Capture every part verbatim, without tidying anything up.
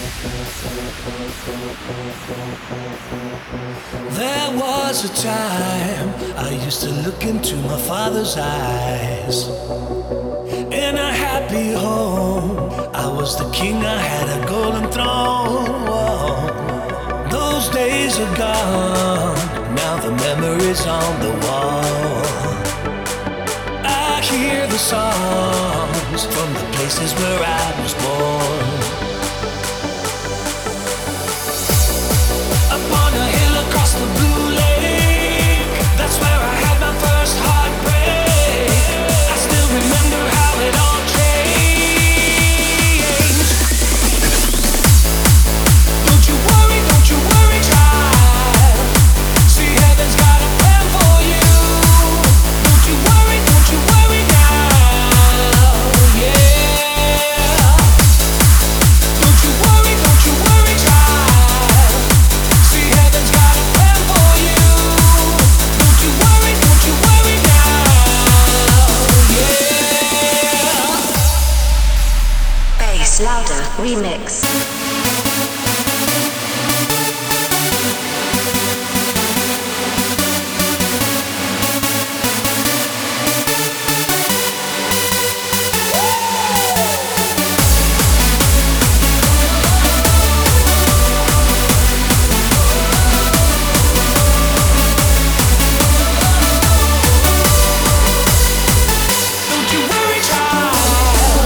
There was a time I used to look into my father's eyes. In a happy home, I was the king, I had a golden throne. Whoa. Those days are gone, now the memories on the wall. I hear the songs from the places where I was born. Upon a hill across the blue lake, that's where I had my first heartbreak. I still remember how it all changed. Don't you worry, don't you worry, child. See, heaven's got a plan for you. Don't you worry, don't you worry now, yeah. Don't you worry, don't you worry, child. See, heaven's got a plan for you. Don't you worry, don't you worry now, yeah. Bass Louder Remix. Don't you worry, child.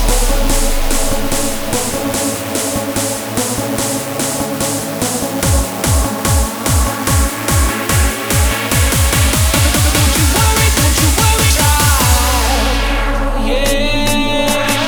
Don't you worry, don't you worry, child. Yeah.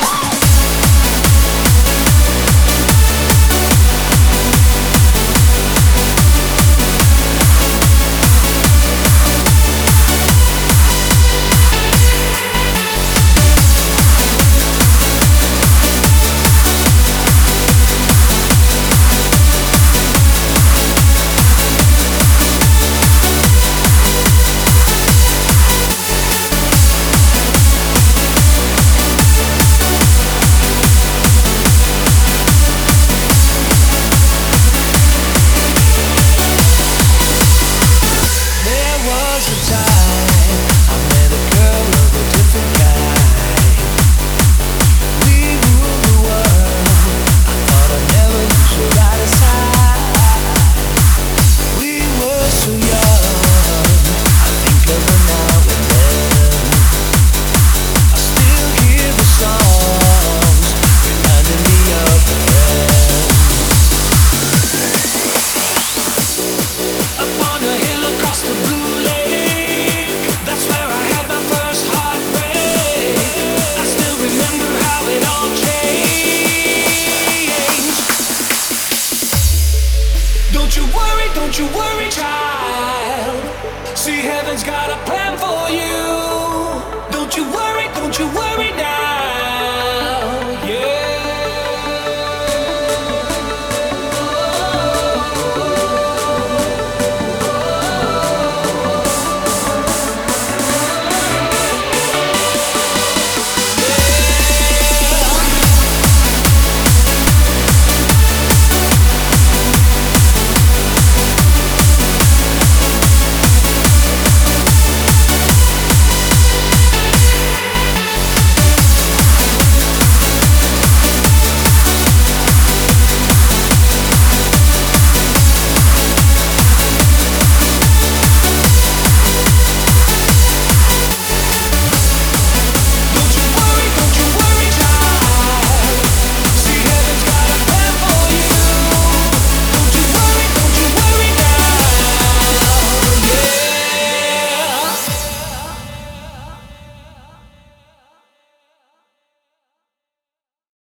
There was a time I met a girl of a different kind. We ruled the world. I thought I'd never lose her right aside. We were so young. I think of her now and then. I still hear the songs reminding me of the end. Upon a hill across the blue lake, that's where I had my first heartbreak. I still remember how it all changed. Don't you worry, don't you worry, child. See, heaven's got a plan for you. Don't you worry, don't you worry